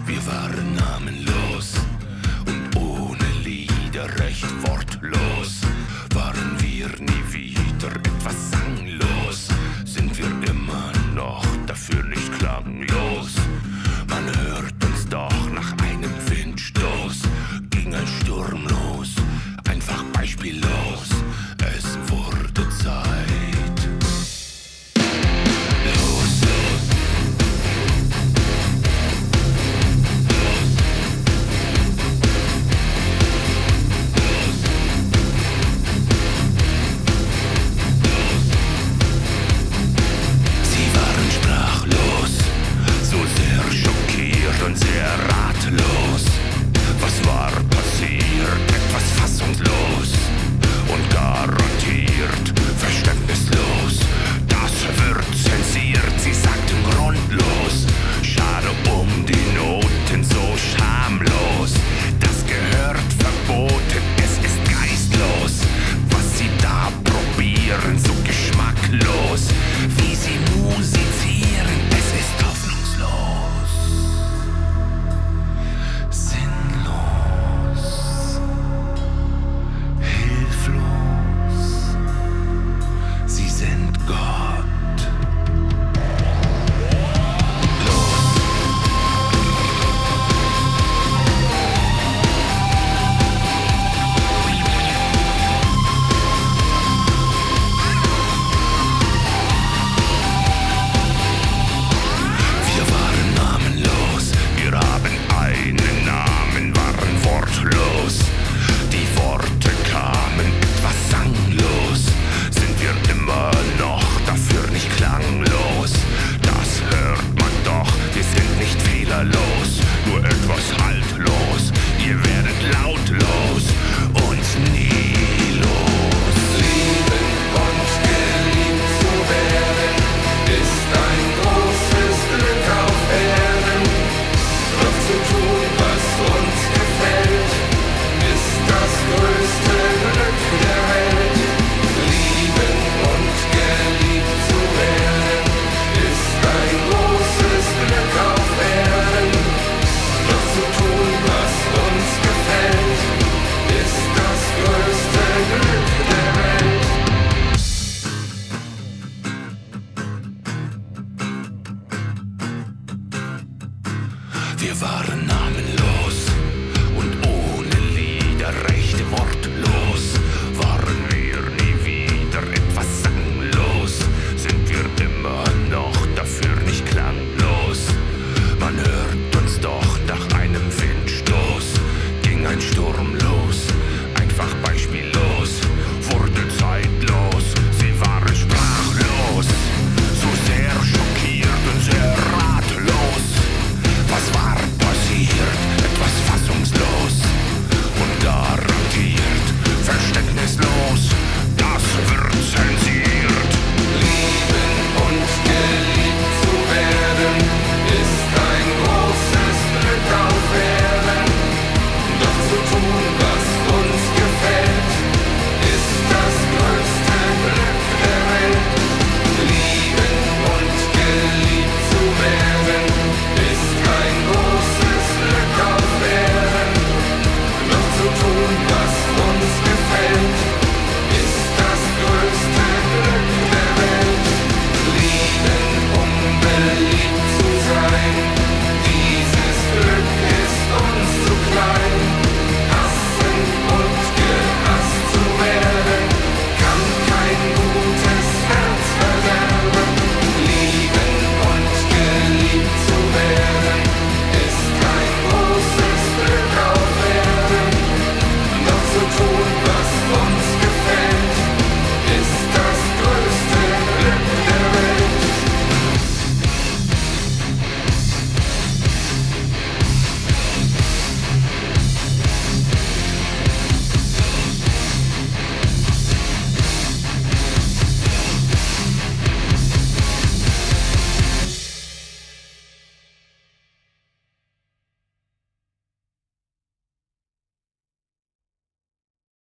Wir waren namenlos und ohne Lieder, recht wortlos. Waren wir nie wieder etwas sanglos, sind wir immer noch dafür nicht klanglos. Man hört uns doch nach einem Windstoß, ging ein Sturm los, einfach beispiellos. Es wurde Zeit. Und sehr ratlos. Was war passiert? Etwas fassungslos und garantiert verständnislos. Das wird zensiert, sie sagten grundlos. Schade um die Noten, so schamlos. Das gehört verboten, es ist geistlos. Was sie da probieren, so geschmacklos. Wie sie musizieren, es ist hoffnungslos. Nur etwas haltlos, ihr werdet lautlos und nie los. Lieben und geliebt zu werden, ist ein großes Glück auf Erden. Doch zu tun, was uns gefällt, ist das größte Glück der Welt. Lieben und geliebt zu werden, ist ein großes Glück auf Erden. Doch zu tun, was uns gefällt, ist das größte Glück der Welt. Wir waren namenlos und ohne Lieder, rechte Worte.